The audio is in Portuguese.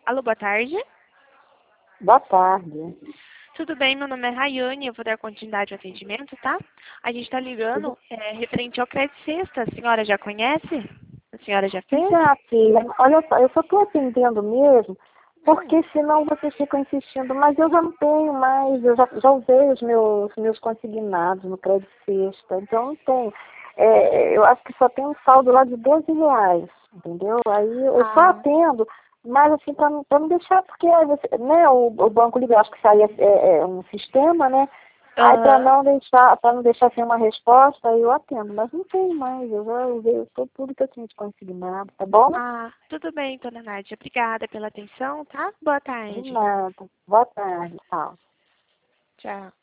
Alô, boa tarde. Boa tarde. Tudo bem? Meu nome é Rayane, eu vou dar continuidade ao atendimento, tá? A gente está ligando referente ao crédito sexta. A senhora já conhece? A senhora já fez? Já, filha, olha só, eu só estou atendendo mesmo, porque senão vocês ficam insistindo, mas eu já não tenho mais, eu já usei os meus consignados no crédito sexta, então não tenho. Eu acho que só tem um saldo lá de R$ 12, entendeu? Aí eu só atendo, mas assim, para não deixar, porque aí você, né, o banco liga, acho que isso aí é um sistema, né? Aí para não deixar sem uma resposta, aí eu atendo, mas não tenho mais, eu já usei tudo que eu tinha de consignado, tá bom? Tudo bem, dona Nádia. Obrigada pela atenção, tá? Boa De tarde. nada. Boa tarde, tchau. Tchau.